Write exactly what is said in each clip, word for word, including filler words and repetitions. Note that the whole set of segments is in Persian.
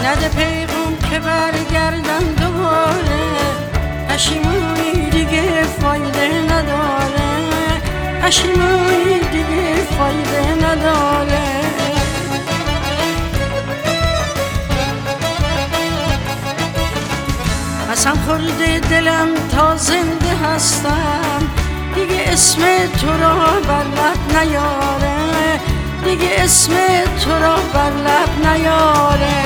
نده پیغام که برگردم دوباره، پشیمونی دیگه فایده نداره، پشیمونی دیگه فایده نداره. قسم خورده دلم تا زنده هستم، دیگه اسم تو را بر لب نیاره، دیگه اسم تو را بر لب نیاره.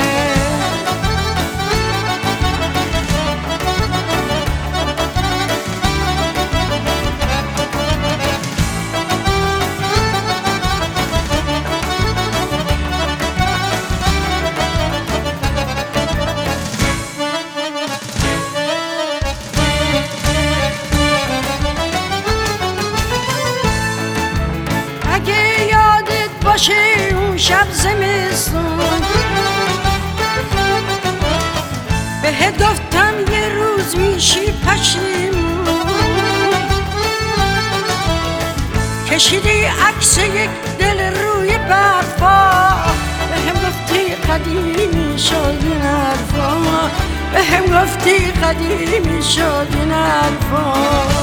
باشه اون شب زمستون بهت گفتم یه روز میشی پشیمون، کشیدی عکس یک دل روی برفا، بهم گفتی قدیمی شد این حرفا، بهم گفتی قدیمی شد این حرفا.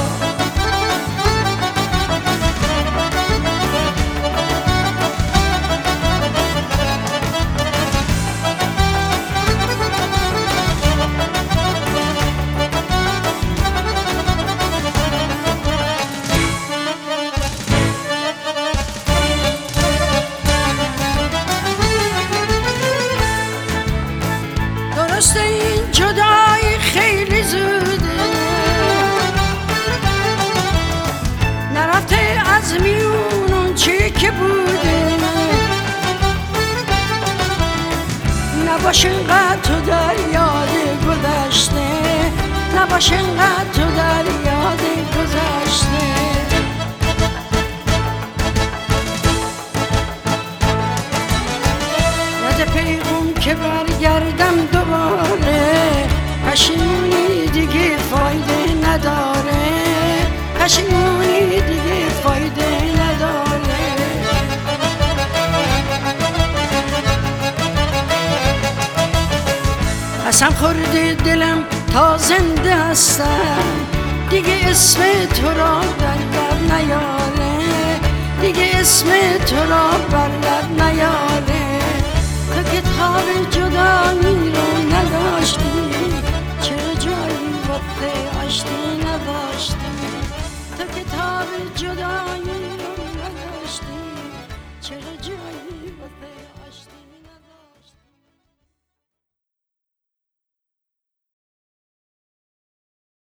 درسته این جدایی خیلی زوده، نرفته از میون اون چی که بوده، نباش اینقدر تو در یاد گذشته، نباش اینقدر تو در یاد گذشته. نده پیغام که برگردم دوباره، پشیمونی دیگه فایده نداره، پشیمونی دیگه فایده نداره. قسم خورده دلم تا زنده هستم، دیگه اسم تو را بر لب نیاره، دیگه اسم تو را بر لب نیاره. تو کتاب جدایی رو نداشتی، چرا جایی وقت آشتی نداشتی؟ تو کتاب جدایی